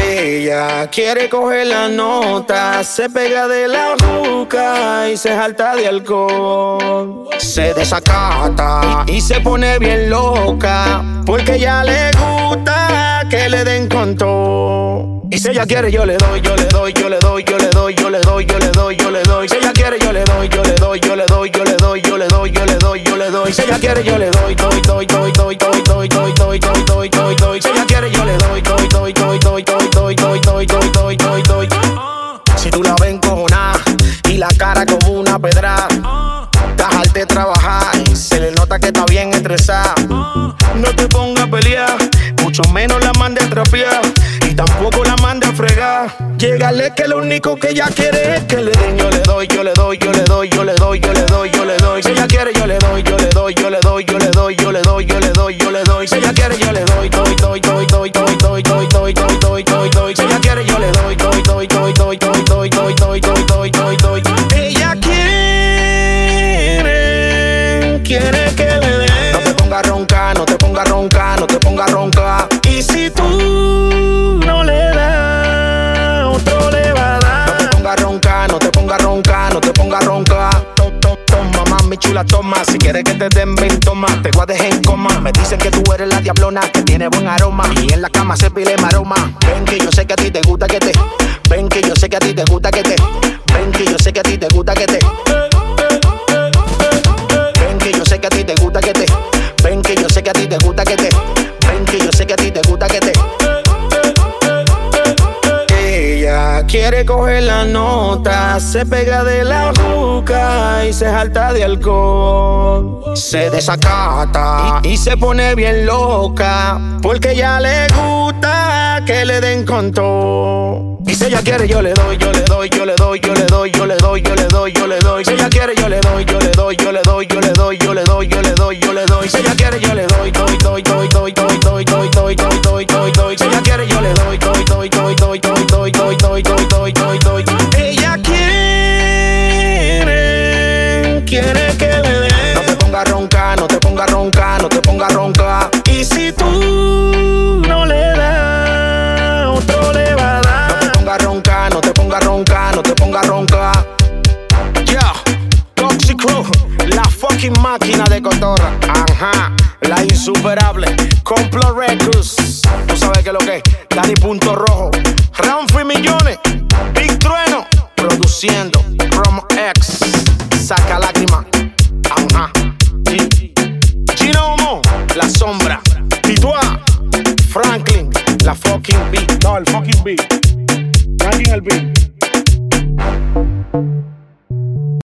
Ella quiere coger la nota, se pega de la juca y se jalta de alcohol. Se desacata y se pone bien loca, porque ya le gusta que le den con todo. Y si ella quiere yo le doy, yo le doy, yo le doy, yo le doy, yo le doy, yo le doy, yo le doy. Si ella quiere yo le doy, yo le doy, yo le doy, yo le doy, yo le doy, yo le doy, yo le doy. Si ella quiere yo le doy, doy, doy, doy, doy, doy, doy, doy, doy, doy, doy, doy, doy. Si ella quiere yo le doy, doy, doy, doy, doy, doy, doy, doy, doy, doy, doy, doy. Si tú la ves encojonada y la cara como una pedra, dejarte de trabajar y se le nota que está bien estresada. No te pongas a pelear, mucho menos la mande a trapear y tampoco la mande a fregar. Llegale que lo único que ella quiere es que le den. Yo le doy, yo le doy, yo le doy, yo le doy, yo le doy, yo le doy. Si ella quiere yo le doy, yo le doy, yo le doy, yo le doy, yo le doy, yo le doy, yo le doy. Si ella quiere yo le doy, doy, doy, doy, doy, doy, doy, doy, doy, doy, doy, doy, doy. Si ella quiere yo le doy, doy, doy, doy, doy, doy, doy, doy, doy, doy, doy, doy. Ella quiere que le den. No te pongas ronca, no te pongas ronca, no te pongas ronca. Y si tú no le das, otro le va a dar. No te pongas ronca, no te pongas ronca, no te pongas ronca. Toma, mami chula, toma. Si quieres que te den, ven, toma. Te voy a dejar en coma. Me dicen que tú eres la diablona, que tiene buen aroma. Y en la cama se pile maroma. Ven que yo sé que a ti te gusta que te. Ven que yo sé que a ti te gusta que te. Ven que yo sé que a ti te gusta que te. Ven que yo sé que a ti te gusta que te. Ven que yo sé que a ti te gusta que te. Ven que yo sé que a ti te gusta que te. Ella quiere coger la nota, se pega de la juca y se jalta de alcohol. Se desacata y se pone bien loca, porque ya le gusta que le den con todo. Y si ella quiere yo le doy, yo le doy, yo le doy, yo le doy, yo le doy, yo le doy, yo le doy. Si ella quiere yo le doy, yo le doy, yo le doy, yo le doy, yo le doy, yo le doy, yo le doy. Si ella quiere yo le doy, doy, doy, doy, doy, doy, doy, doy, doy, doy, doy, doy. Si ella quiere yo le doy, doy, doy, doy, doy, doy, doy, doy, doy, doy, doy, doy. Ella quiere que le den. No te pongas ronca, no te pongas ronca, no te pongas ronca. Y si tú no le das, otro le va a dar. No te pongas ronca, no te pongas ronca, no te pongas ronca. Yeah, Toxic Crew, la fucking máquina de cotorra. Ajá, la insuperable Complot Records. Tú sabes que es lo que es Dani Punto Rojo, Ramfri Millones, Big Trueno, produciendo Promo X, Saca Lágrima. Ajá, Gino Mo, La Sombra, Tituá, Franklin, la fucking beat. No, el fucking beat. Franklin el beat.